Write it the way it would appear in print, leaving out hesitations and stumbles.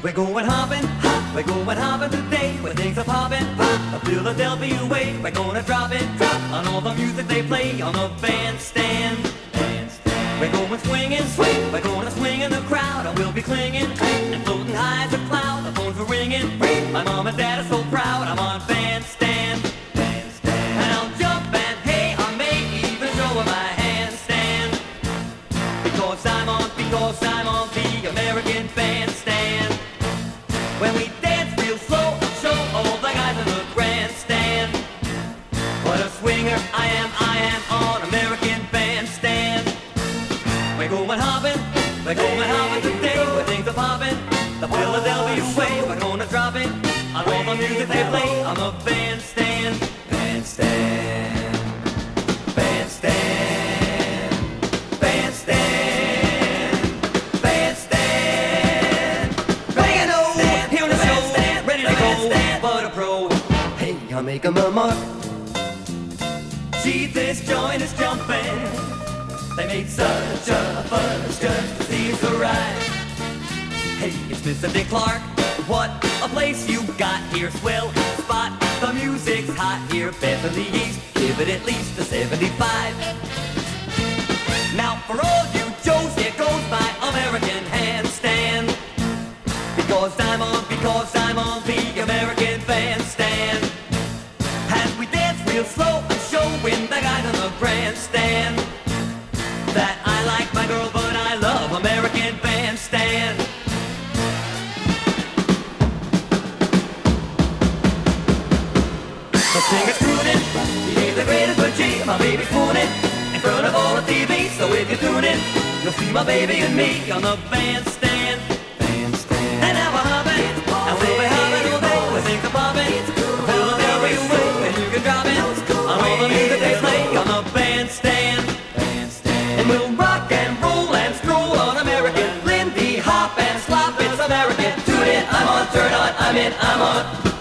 We're going hopping, hop, we're going hopping today. Where things are popping, pop, the Philadelphia way. We're gonna drop it, drop on all the music they play on the bandstand. We're going swinging, swing, we're gonna swing in the crowd. And we'll be clinging, and floating high as a cloud. The phones are ringing, my mom and dad are so proud. I'm on bandstand, and I'll jump and hey, I may even show my handstand. Because I'm on the American bandstand. When we dance real slow, I'll show all the guys in the grandstand. What a swinger I am on American bandstand. We're going hopping today, where things are popping, the Philadelphia way. We're gonna drop it on all the music they play on the bandstand. Bandstand, bandstand, bandstand, bandstand. Ready to know, here in the show, ready to go, but a pro. Hey, I'll make 'em a mark. Gee, this joint is jumping. They made such a fuss just to see the ride. Hey, it's Mr. Dick Clark. What a place you got here, swell spot. The music's hot here, best in the East. Give it at least a 75. Now for all you Joes, here goes my American handstand. Because I'm on the American bandstand. As we dance real slow, I'm showing the guys on the grandstand that I like my girl, but I love American bandstand. The singer's crooning, he ain't the greatest, but gee, my baby's swooning in front of all the TV. So if you're tuning, you'll see my baby and me on the bandstand. And now we're hopping, and we'll be hopping all day. We think the popping, Philadelphia way, and you can drop it on all the music they play on the bandstand. And we'll rock and roll and stroll on American. Lindy hop and slop, it's American. Tune in, I'm on, turn on, I'm in, I'm on.